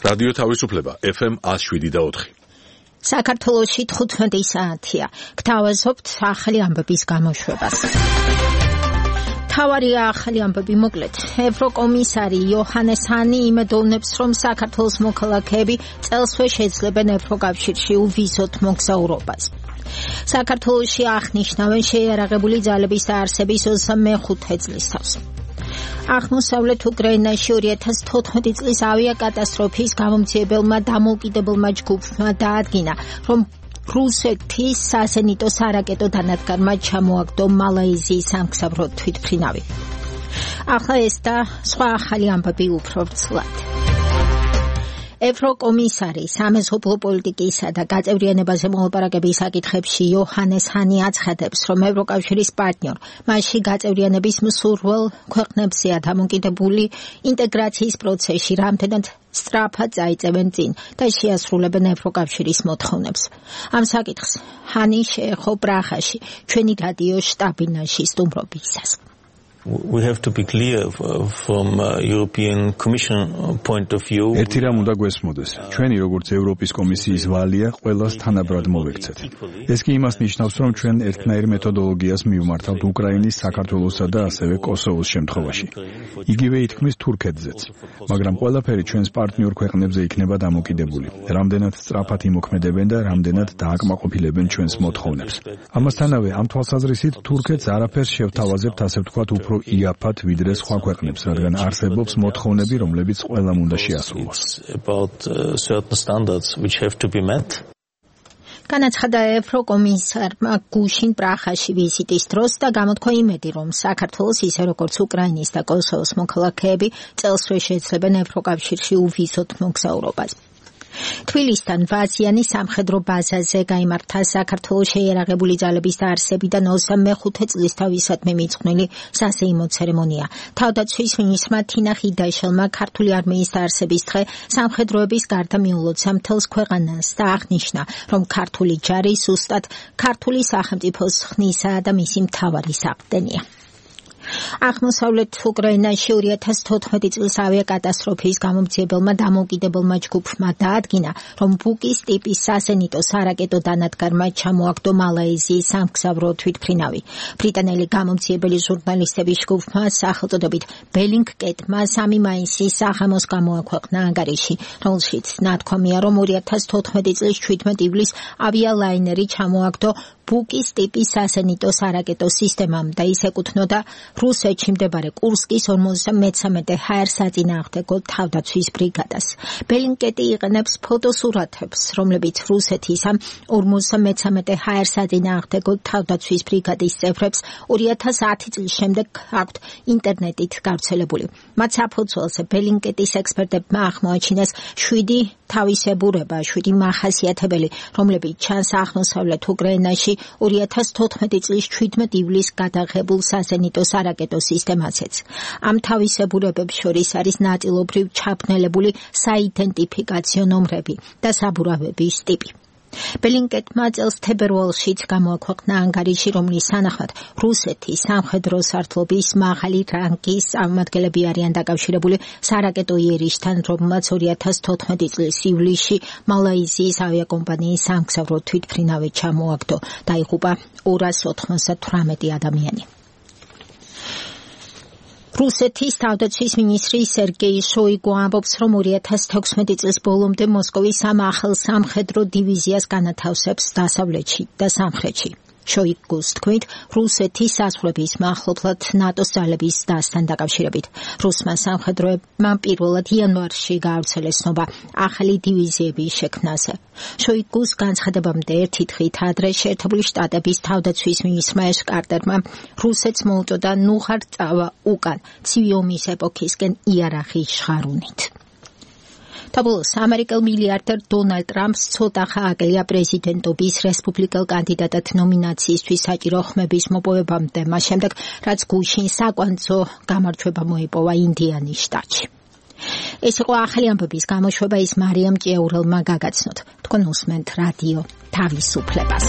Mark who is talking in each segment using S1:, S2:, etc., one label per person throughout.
S1: რადიო თავისუფლება FM 107.4.
S2: საქართველოში 15 საათია. გთავაზობთ ახალი ამბების გამოშვებას. თავარია ახალი ამბები მოკლედ. ევროკომისარი იოჰანეს ჰანი იმედოვნებს, რომ საქართველოს მოქალაქეები წელსვე შეძლებენ ევროკავშირში უვიზოთ მოგზაურობას. საქართველოში აღნიშნავენ შეიარაღებული ძალების დაარსების 25 წლის თავს. აღმოსავლეთ უკრაინაში 2014 წლის ავიაკატასტროფის გამომძიებელმა დამოუკიდებელმა ჯგუფმა დაადგინა, რომ რუსეთის საზენიტო სარაკეტო დანადგარმა ჩამოაგდო მალაიზიის სამგზავრო თვითმფრინავი. ახლა ეს და სხვა ახალი ამბები უფრო ვრცლად. ევროკომისარი სამეზობლო პოლიტიკისა და გაწევრიანებაზე მოლაპარაკების საკითხებში იოჰანეს ჰანი აცხადებს, რომ ევროკავშირის პარტნიორ მასში გაწევრიანების მსურველ ქვეყნებზეა დამოკიდებული ინტეგრაციის პროცესში რამდენად სწრაფად წაიწევენ წინ და შეასრულებენ ევროკავშირის მოთხოვნებს. ამ საკითხს ჰანი შეეხო პრაღაში ჩვენი რადიო შტაბ-ბინაში სტუმრობისას.
S3: We have to be clear from European Commission point of view.
S4: ერთი რამ უნდა გვესმოდეს. ჩვენი როგორც ევროპის კომისიის ვალია ყველას თანაბრად მოვექცეთ. ეს კი იმას ნიშნავს, რომ ჩვენ ერთნაირ მეთოდოლოგიას მივმართავთ უკრაინის, საქართველოსა და ასევე კოსოვოს შემთხვევაში. იგივე ითქმის თურქეთზეც. მაგრამ ყველაფერი ჩვენს პარტნიორ ქვეყნებზე იქნება დამოკიდებული. რამდენად სწრაფად იმოქმედებენ და რამდენად დააკმაყოფილებენ ჩვენს მოთხოვნებს. ამასთანავე ამ თვალსაზრისით თურქეთს არაფერს შევთავაზებთ ასე ვთქვათ უფრო იაფად ვიდრე სხვა ქვეყნებს, რადგან არსებობს მოთხოვნები, რომლებიც ყველამ უნდა შეასრულოს.
S2: განაცხადა ევროკომისარმა გუშინ პრაღაში ვიზიტის დროს და გამოთქვა იმედი, რომ საქართველოს ისე როგორც უკრაინის და კოსოვოს მოქალაქეები წელსვე შეძლებენ ევროკავშირში უვიზოთ მოგზაურობას. თბილისთან ვაზიანი სამხედრო ბაზაზე გაიმართა საქართველოს შეიარაღებული ძალების დაარსებიდან 25 წლის თავისადმი მიძღვნილი სასეიმო ცერემონია. თავდაცვის მინისტრმა თინა ხიდაშელმა ქართული არმიის დაარსების დღე სამხედროების გარდა მიულოცა მთელს ქვეყანას და აღნიშნა, რომ ქართული ჯარი ზუსტად ქართული სახელმწიფოს ხნისა და მისი მთავარი საყრდენია. აღმოსავლეთ უკრაინაში 2014 წლის ავიაკატასტროფის გამომძიებელმა დამოუკიდებელმა ჯგუფმა დაადგინა, რომ ბუკის ტიპის საზენიტო სარაკეტო დანადგარმა ჩამოაგდო მალაიზიის სამგზავრო თვითმფრინავი. ბრიტანელი გამომძიებელი ჟურნალისტების ჯგუფმა სახელწოდებით ბელინგკეტმა 3 მაისის საღამოს გამოაქვეყნა ანგარიში, რომელშიც ნათქვამია, რომ 2014 წლის 17 ივლისს ავიალაინერი ჩამოაგდო ბუკის ტიპის საზენიტო სარაკეტო სისტემამ და ის ეკუთვნოდა რუსეთში მდებარე კურსკის 53 ჰაერსაწინააღმდეგო თავდაცვის ბრიგადას. ბელინგკეტი იყენებს ფოტოსურათებს, რომლებიც რუსეთის ამ 53 ჰაერსაწინააღმდეგო თავდაცვის ბრიგადის წევრებს 2010 წლის შემდეგ აქვთ ინტერნეტით გავრცელებული. მათ საფუძველზე ბელინგკეტის ექსპერტებმა აღმოაჩინეს 7 თავისებურება, 7 მახასიათებელი, რომლებიც ჩანს აღმოსავლეთ უკრაინაში 2014 წლის 17 ივლისს გადაღებულ საზენიტო სარაკეტო სისტემაზეც. ამ თავისებურებებს შორის არის ნაწილობრივ ჩაბნელებული საიდენტიფიკაციო ნომრები და საბურავების ტიპი. ბელინგკეტმა წელს თებერვალშიც გამოაქვეყნა ანგარიში, რომლის თანახმად რუსეთის სამხედრო სარდლობის მაღალი რანგის წარმომადგენლები არიან დაკავშირებული სარაკეტო იერიშთან, რომელმაც 2014 წლის ივლისში მალაიზიის ავიაკომპანიის სამგზავრო თვითმფრინავი ჩამოაგდო. დაიღუპა 298 ადამიანი. რუსეთის თავდაცვის მინისტრი სერგეი შოიგუ ამბობს, რომ 2016 წლის ბოლომდე მოსკოვი ახალ სამხედრო დივიზიას განათავსებს დასავლეთში და სამხრეთში. შოიგუს თქმით, რუსეთის საზღვრების მახლობლად ნატოს ძალების დასთან დაკავშირებით. რუსმა სამხედროებმა პირველად იანვარში გაავრცელეს ცნობა ახალი დივიზიების შექმნაზე. შოიგუს განცხადებამდე ერთი დღით ადრე შეერთებული შტატების თავდაცვის მინისტრმა ეშ კარტერმა რუსეთს მოუწოდა ნუ ხარ წავა უკან ცივი ომის ეპოქისკენ იარაღის ჟღარუნით. Tablos American მილიარდერ დონალდ ტრამპს ცოტა ხააკელია პრეზიდენტობის რესპუბლიკელ კანდიდატად ნომინაციისთვის საჭირო ხმების მოპოვებამდე, მას შემდეგ რაც გუშინ საკვანძო გამარჯვება მოიპოვა ინდიანის შტატში. ეს იყო ახალი ამბების გამოშვება, ის მარიამ ჭიაურელმა გაგაცნოთ. თქვენ უსმენთ რადიო თავისუფლებას.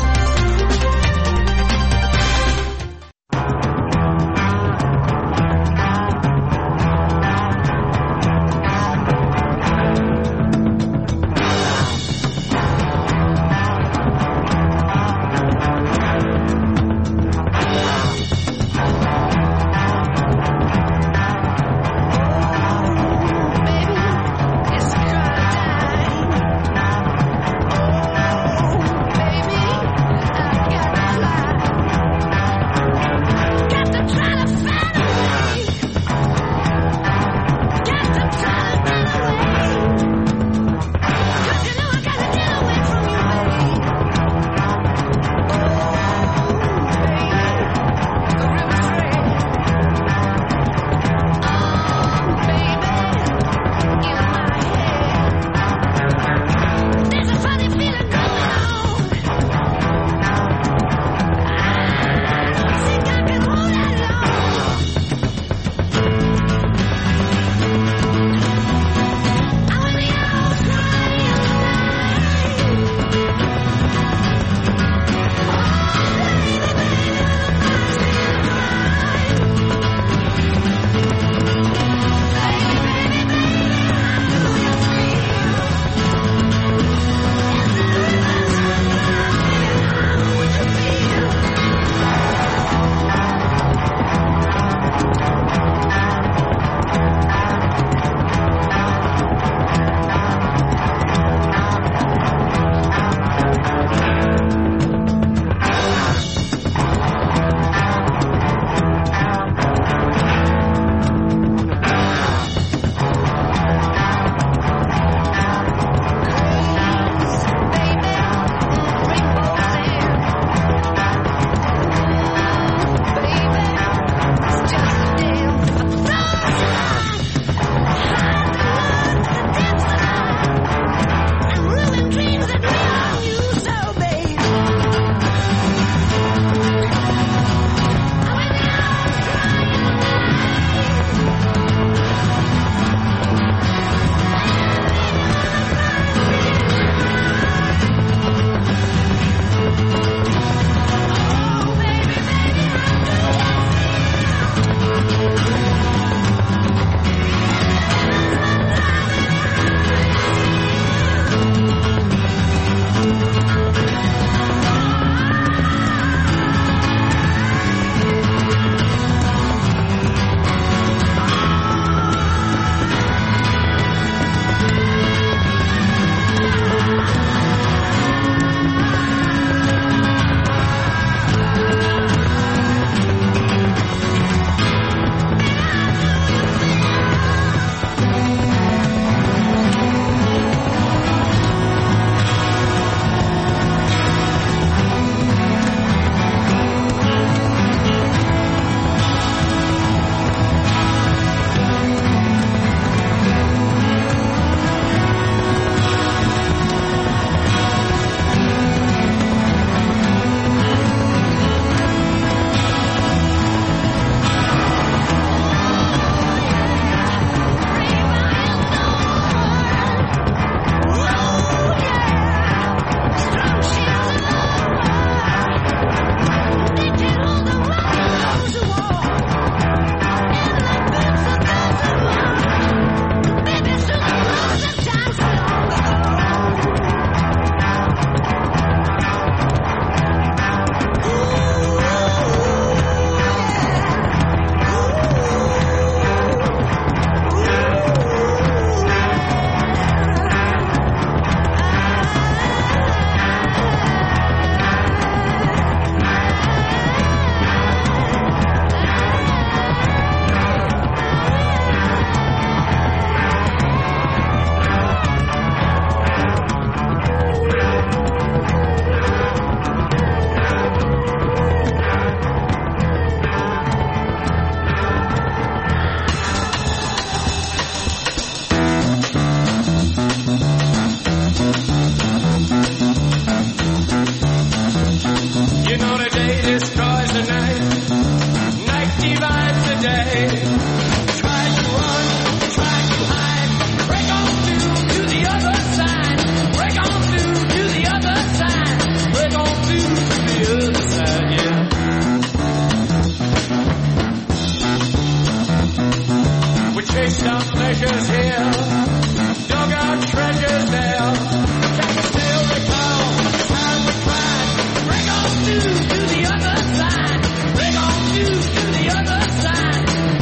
S5: treasures here, dug out treasures there. Can you still recall the time we cried? Bring on to the other side. Bring on to the other side.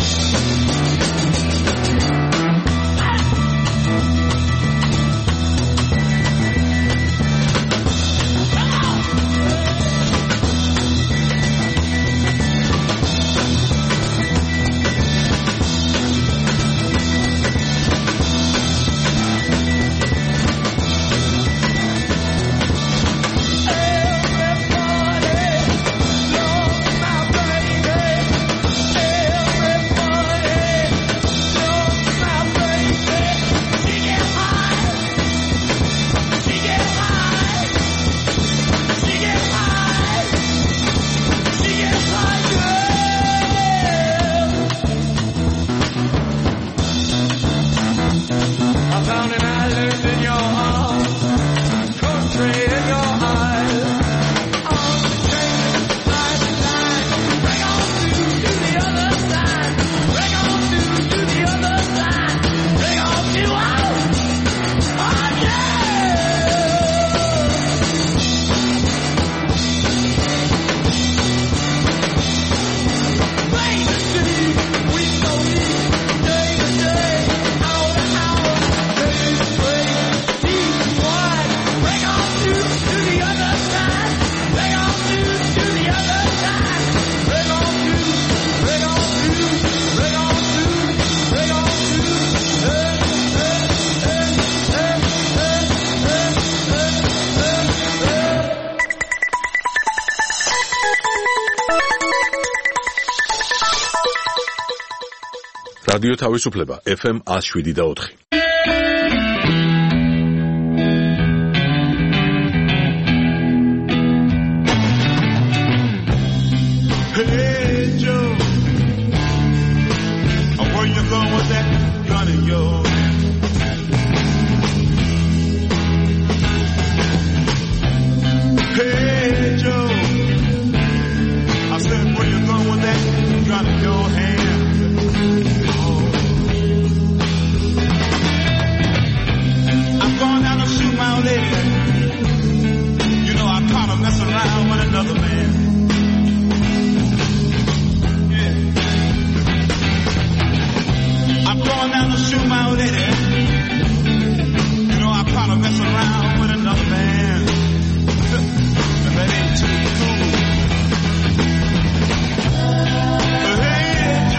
S1: რადიო თავისუფლება FM 107.4.
S6: Hey Joe, where you going with that gun of yours? Hey Joe, I said where you going with that gun in your hand? I'm going down to shoot my old lady. You know I caught her messing around with another man. I'm going down to shoot my old lady. You know I caught her messing around with another man. And that ain't too cool. Hey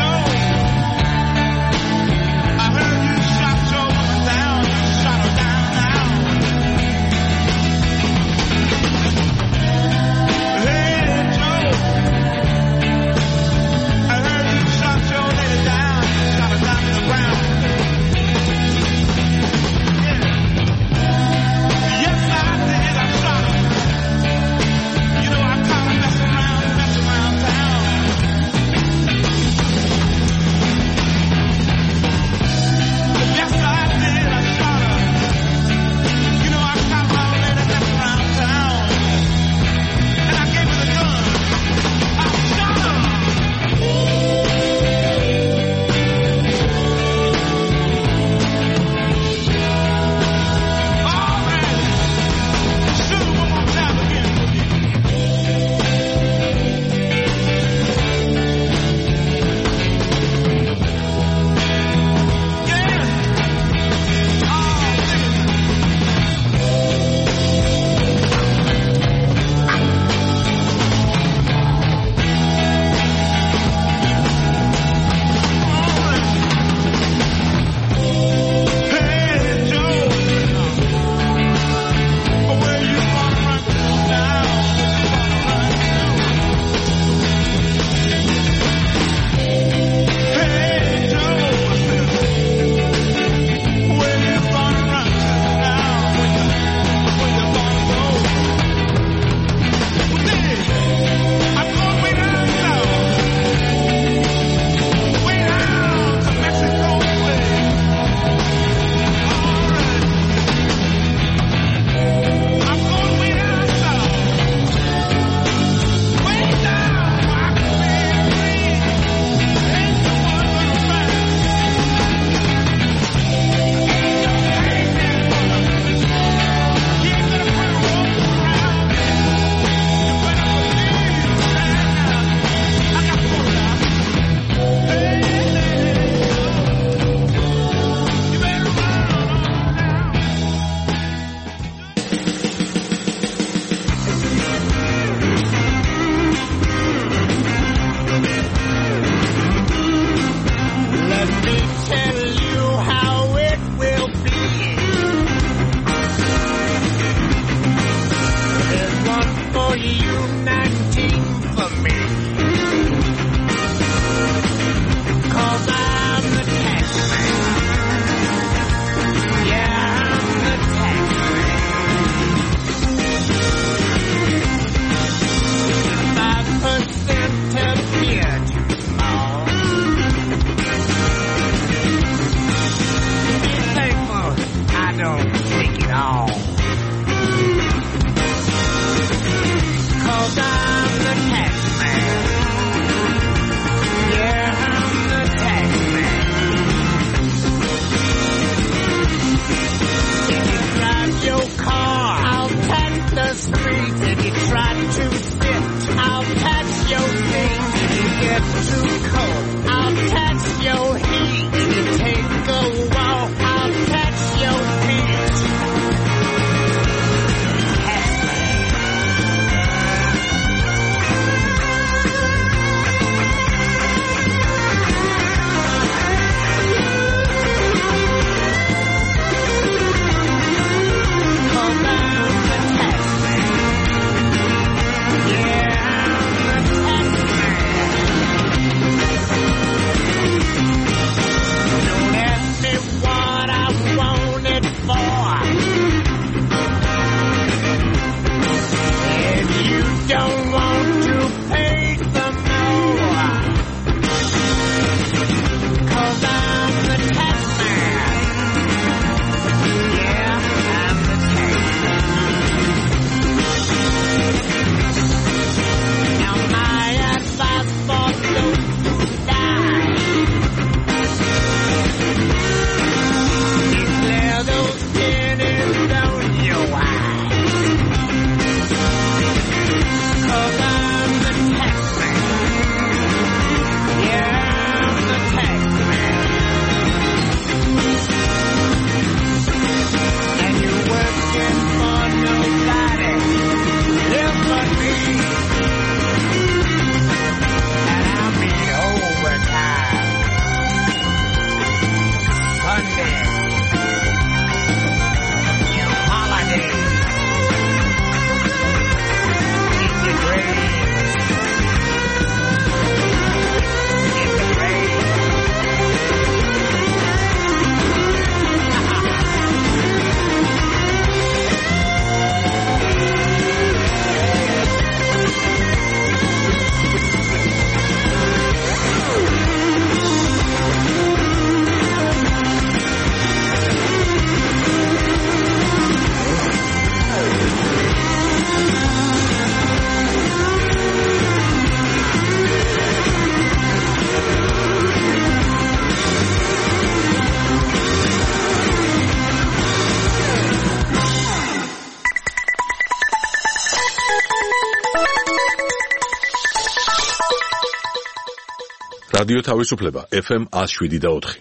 S1: რადიო თავისუფლება FM 107.4.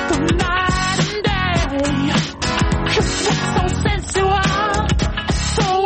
S5: So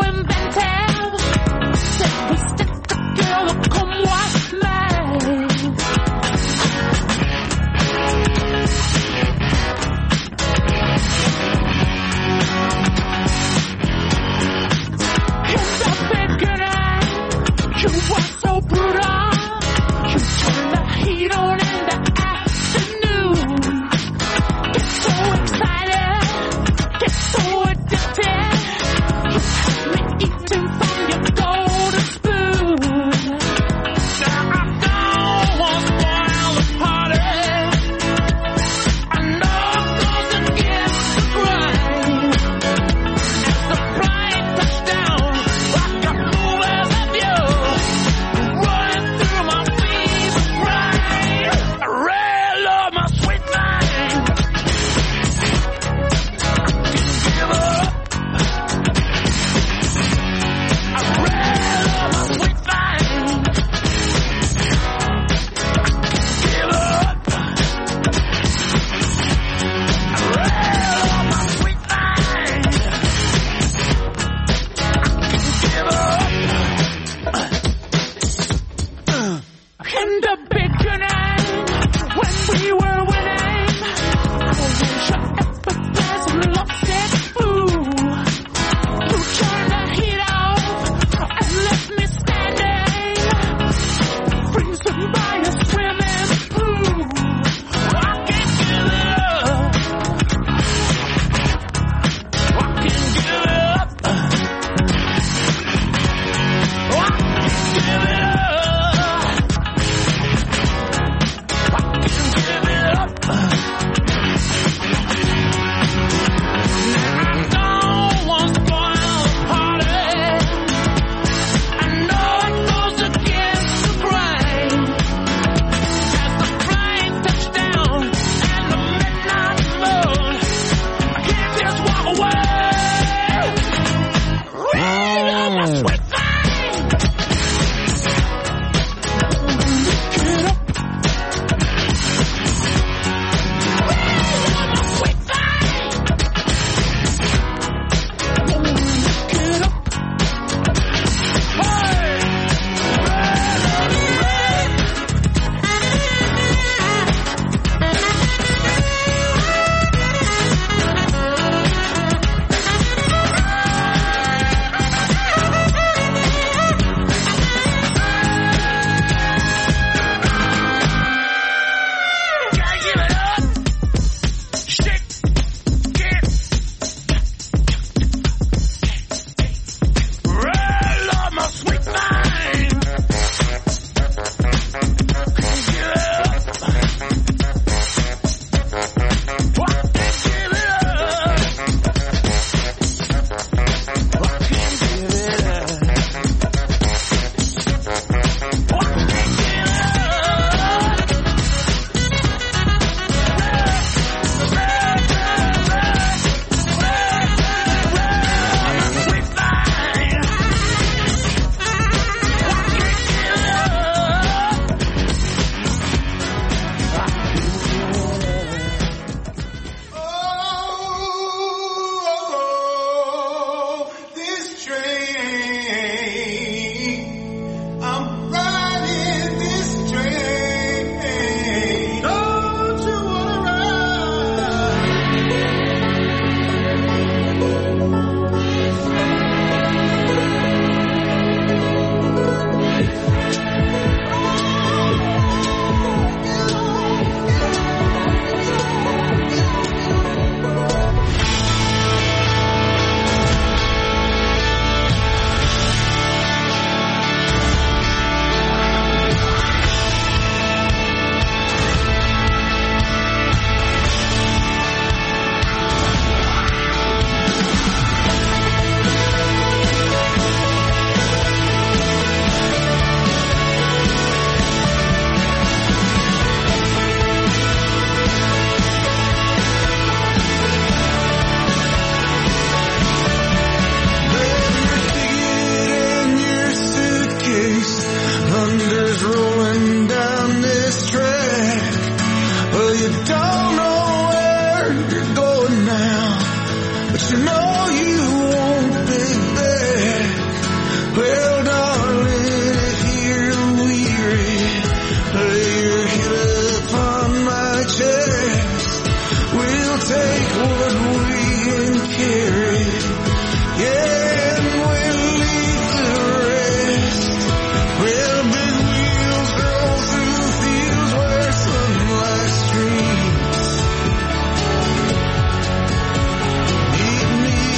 S7: you know you won't be back. Well, darling, if you're weary, lay your head upon my chest. We'll take what we can carry, yeah, and we'll leave the rest. Well, big wheels roll through fields where sunlight streams. Meet me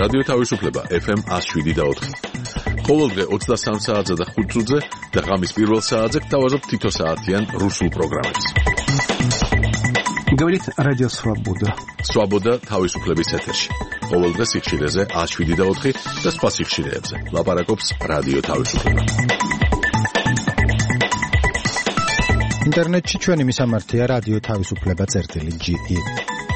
S1: რადიო თავისუფლება FM 107.4. ყოველდღე 23 საათზე და 5 წუთზე და ღამის პირველ საათზე გთავაზობთ თითო საათიან რუსულ პროგრამებს.
S8: Говорит Радио Свобода.
S1: Свобода თავისუფლების ეთერში. ყოველდღე სიხშირეზე 107.4 და სხვა სიხშირეებზე. ლაპარაკობს რადიო თავისუფლება.
S9: ინტერნეტში ჩვენი მისამართია რადიო თავისუფლება.ge